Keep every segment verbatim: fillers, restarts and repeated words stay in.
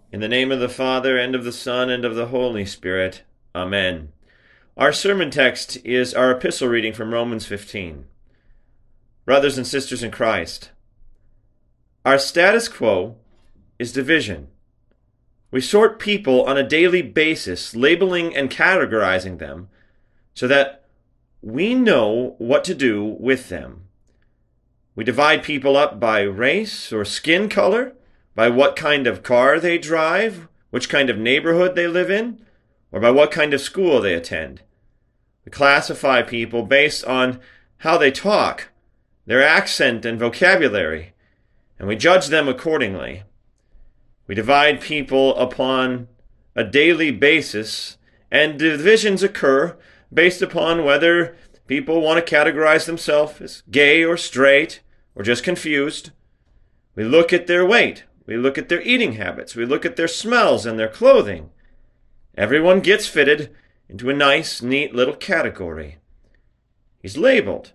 In the name of the Father, and of the Son, and of the Holy Spirit. Amen. Our sermon text is our epistle reading from Romans fifteen. Brothers and sisters in Christ, our status quo is division. We sort people on a daily basis, labeling and categorizing them so that we know what to do with them. We divide people up by race or skin color, by what kind of car they drive, which kind of neighborhood they live in, or by what kind of school they attend. We classify people based on how they talk, their accent and vocabulary, and we judge them accordingly. We divide people upon a daily basis, and divisions occur based upon whether people want to categorize themselves as gay or straight, or just confused. We look at their weight. We look at their eating habits. We look at their smells and their clothing. Everyone gets fitted into a nice, neat little category. He's labeled.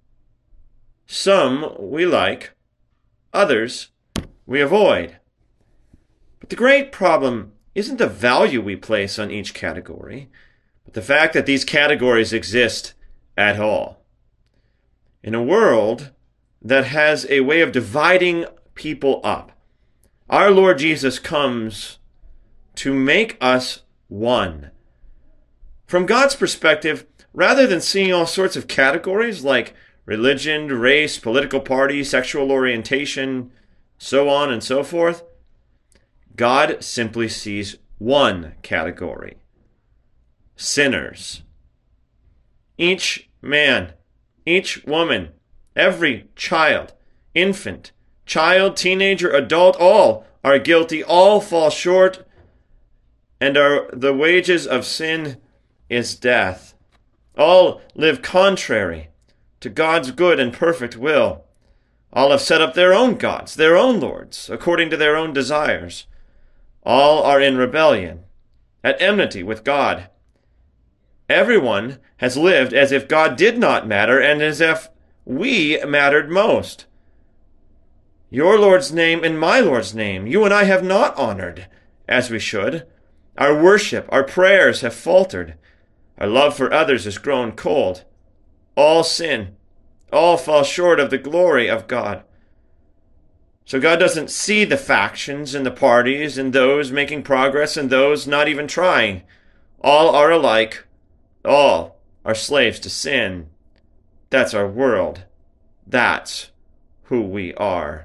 Some we like, others we avoid. But the great problem isn't the value we place on each category, but the fact that these categories exist at all. In a world that has a way of dividing people up, our Lord Jesus comes to make us one. From God's perspective, rather than seeing all sorts of categories like religion, race, political party, sexual orientation, so on and so forth, God simply sees one category: sinners. Each man, each woman, every child, infant, child, teenager, adult, all are guilty, all fall short, and are the wages of sin is death. All live contrary to God's good and perfect will. All have set up their own gods, their own lords, according to their own desires. All are in rebellion, at enmity with God. Everyone has lived as if God did not matter and as if we mattered most. Your Lord's name and my Lord's name you and I have not honored as we should. Our worship, our prayers have faltered. Our love for others has grown cold. All sin, all fall short of the glory of God. So God doesn't see the factions and the parties and those making progress and those not even trying. All are alike. All are slaves to sin. That's our world. That's who we are.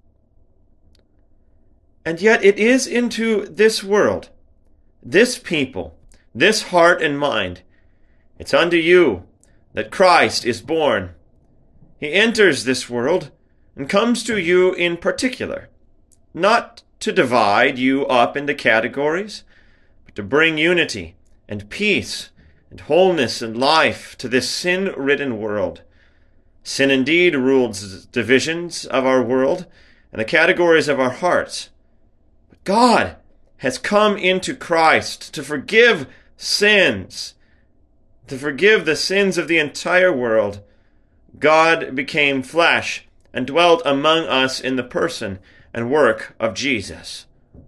And yet it is into this world, this people, this heart and mind, it's unto you that Christ is born. He enters this world and comes to you in particular, not to divide you up into categories, but to bring unity and peace and wholeness and life to this sin-ridden world. Sin indeed rules the divisions of our world and the categories of our hearts. But God has come into Christ to forgive sins, to forgive the sins of the entire world. God became flesh and dwelt among us in the person and work of Jesus.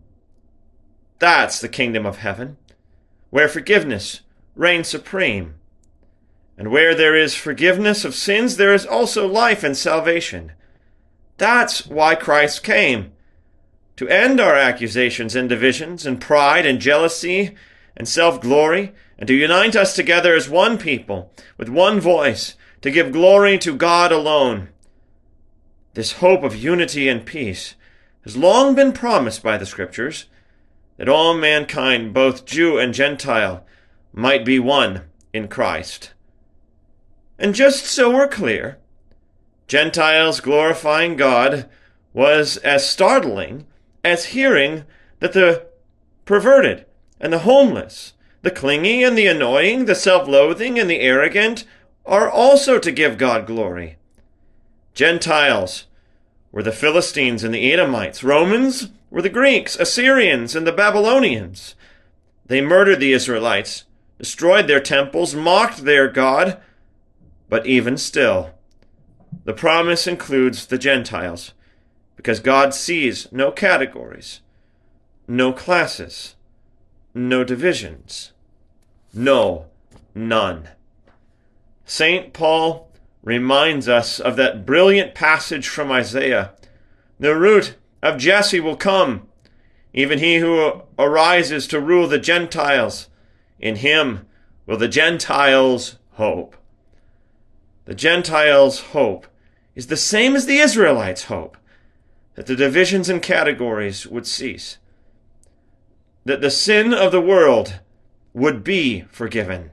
That's the kingdom of heaven, where forgiveness reigns supreme. And where there is forgiveness of sins, there is also life and salvation. That's why Christ came, to end our accusations and divisions and pride and jealousy and self-glory, and to unite us together as one people, with one voice, to give glory to God alone. This hope of unity and peace has long been promised by the Scriptures, that all mankind, both Jew and Gentile, might be one in Christ. And just so we're clear, Gentiles glorifying God was as startling as hearing that the perverted and the homeless, the clingy and the annoying, the self-loathing and the arrogant are also to give God glory. Gentiles were the Philistines and the Edomites. Romans were the Greeks, Assyrians, and the Babylonians. They murdered the Israelites, destroyed their temples, mocked their God. But even still, the promise includes the Gentiles, because God sees no categories. no classes, no divisions. No, none. Saint Paul reminds us of that brilliant passage from Isaiah. The root of Jesse will come, even he who arises to rule the Gentiles. In him will the Gentiles hope. The Gentiles' hope is the same as the Israelites' hope, that the divisions and categories would cease, that the sin of the world would be forgiven.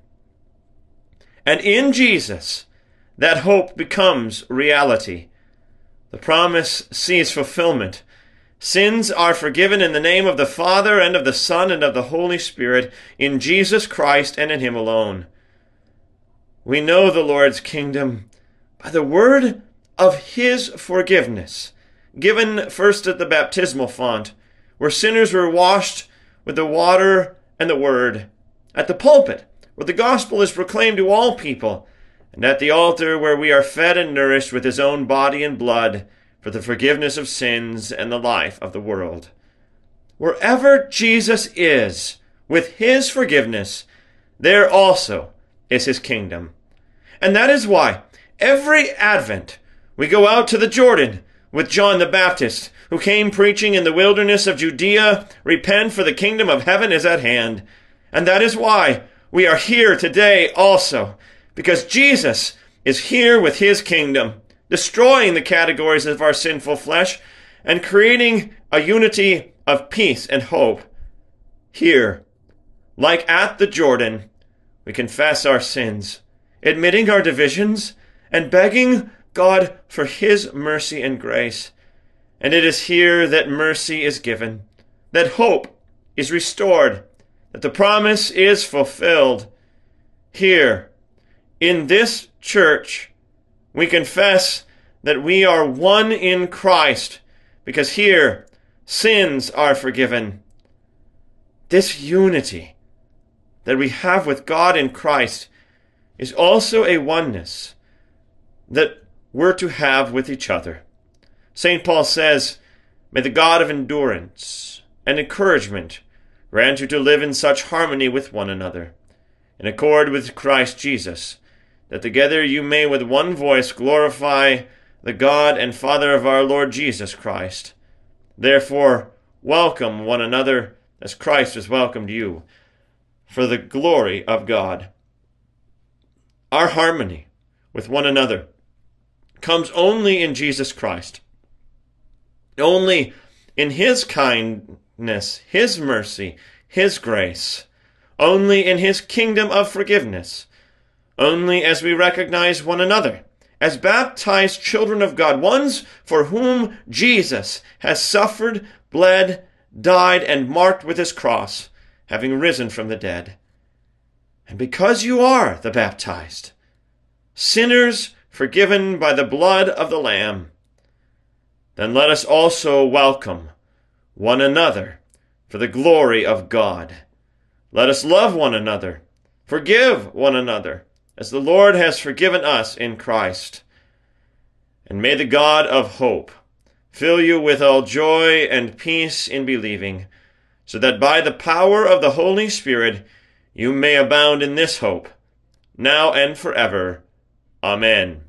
And in Jesus, that hope becomes reality. The promise sees fulfillment. Sins are forgiven in the name of the Father and of the Son and of the Holy Spirit, in Jesus Christ and in him alone. We know the Lord's kingdom by the word of his forgiveness, given first at the baptismal font, where sinners were washed with the water and the word, at the pulpit, where the gospel is proclaimed to all people, and at the altar where we are fed and nourished with his own body and blood for the forgiveness of sins and the life of the world. Wherever Jesus is, with his forgiveness, there also is his kingdom. And that is why every Advent we go out to the Jordan with John the Baptist, who came preaching in the wilderness of Judea, "Repent, for the kingdom of heaven is at hand." And that is why we are here today also, because Jesus is here with his kingdom, destroying the categories of our sinful flesh and creating a unity of peace and hope. Here, like at the Jordan, we confess our sins, admitting our divisions and begging God for his mercy and grace. And it is here that mercy is given, that hope is restored, that the promise is fulfilled. Here, in this church, we confess that we are one in Christ, because here sins are forgiven. This unity that we have with God in Christ is also a oneness that we're to have with each other. Saint Paul says, "May the God of endurance and encouragement grant you to live in such harmony with one another, in accord with Christ Jesus, that together you may with one voice glorify the God and Father of our Lord Jesus Christ. Therefore, welcome one another as Christ has welcomed you, for the glory of God." Our harmony with one another comes only in Jesus Christ, only in his kindness, his mercy, his grace, only in his kingdom of forgiveness, only as we recognize one another as baptized children of God, ones for whom Jesus has suffered, bled, died, and marked with his cross, having risen from the dead. And because you are the baptized, sinners forgiven by the blood of the Lamb, then let us also welcome one another for the glory of God. Let us love one another, forgive one another, as the Lord has forgiven us in Christ. And may the God of hope fill you with all joy and peace in believing, so that by the power of the Holy Spirit you may abound in this hope, now and forever. Amen.